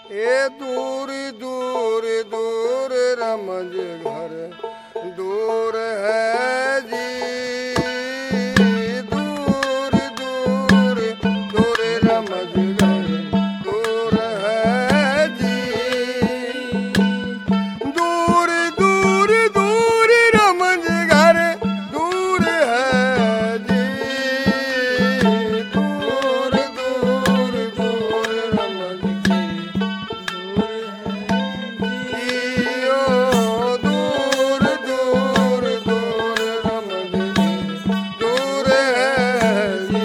ए दूर दूर दूर रमज घर दूर है जी, दूर दूर दूर रमज घर दूर है जी, दूर दूर दूर रमज घर दूर है जी, दूर दूर दूर रमज दूर दूर दूर रमज दूर है जी।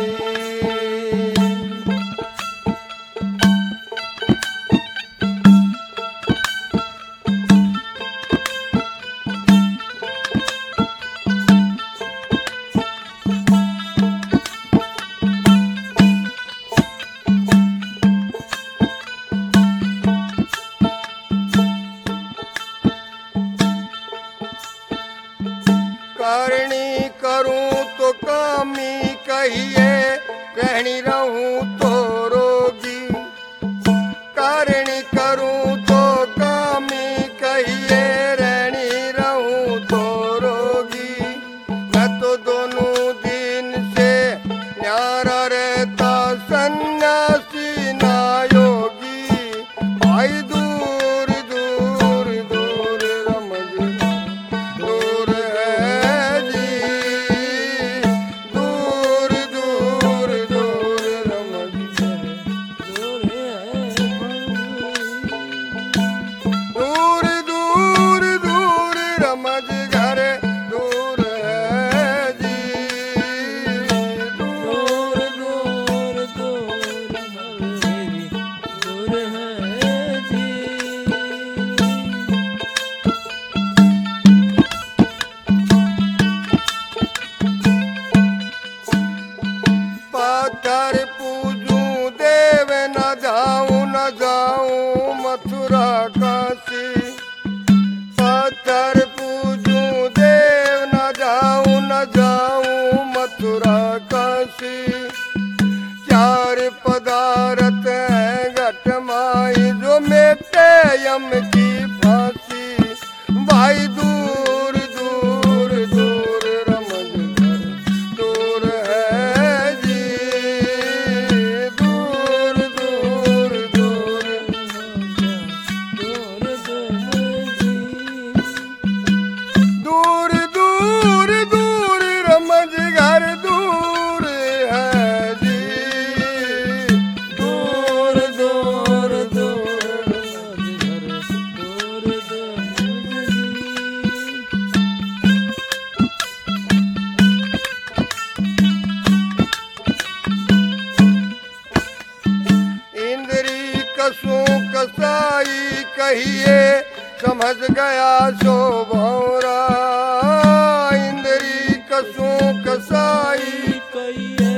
करनी करूं तो कामी कहिए, कहनी रहूं तो रोगी, करनी करूं तो कामी कहिए, रहनी रहूं तो रोगी, मैं तो दोनों दिन से न्यारा रहता सन्यासी ना योगी, भाई दूर दूर दूर रमज दूर है जी, दूर दूर दूर रमज दूर दूर दूर रमज घर दूर है जी, दूर दूर दूर दूर है जी। पत्थर पूजूं देव न जाऊं मथुरा काशी, पत्थर पूजूं देव न जाऊं मथुरा काशी, चार पदार्थ हैं घट माई जो मेटे यम की फांसी, भाई दूर दूर दूर रमज घर दूर है जी, दूर दूर दूर दूर दूर दूर रमज घर दूर है जी, दूर दूर दूर रमज घर दूर इंद्री कसूं कसाई कहिए, समझ गया सो भौरा, इंद्री कसूं कसाई कहिए,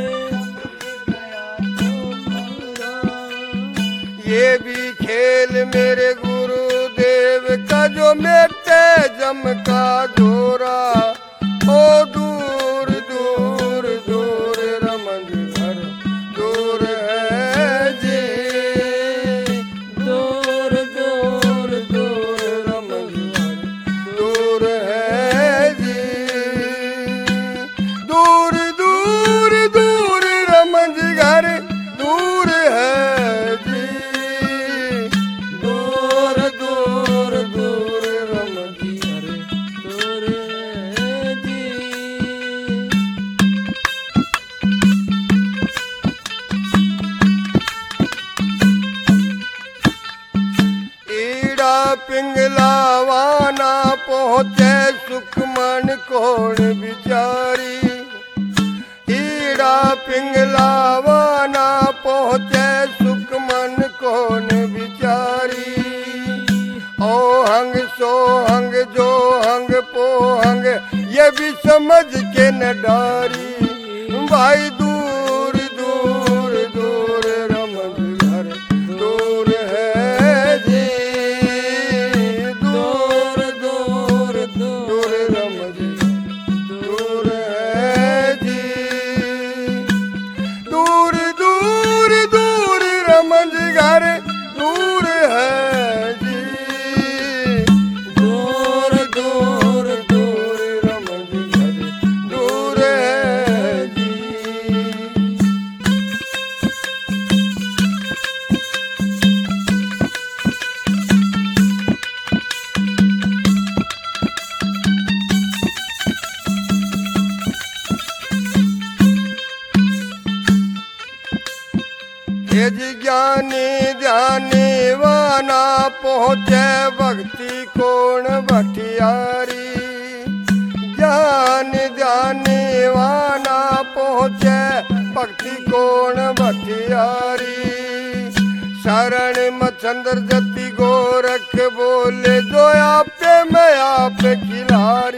ये भी खेल मेरे गुरुदेव का जो मेटे जम का जोरा, ओ दूर दूर दूर रमज घर दूर है जी, दूर दूर दूर रमज घर दूर है जी, दूर दूर दूर रमज घर दूर है जी, दूर दूर दूर रमज घर दूर है जी। ईड़ा पिंगलावाना पहुँचे सुखमन कौन बिचारी, ईड़ा पिंगलावाना पहुँचे सुखमन कौन बिचारी, ओहंग सोहंग जो हंग पोहंग ये भी समझ के न डारी, भाई दूर दूर दूर रमज घर दूर है जी, दूर दूर दूर रमज दूर है जी, दूर दूर दूर रमज घर दूर है ज्ञानी ध्यानी वाना पहुँचे भक्ति कोण भटियारी ज्ञानी ध्यानी वाना पहुँचे भक्ति कोण भटियारी शरण मचंद्र जति गोरख बोले जो आपे मैं आप खिलारी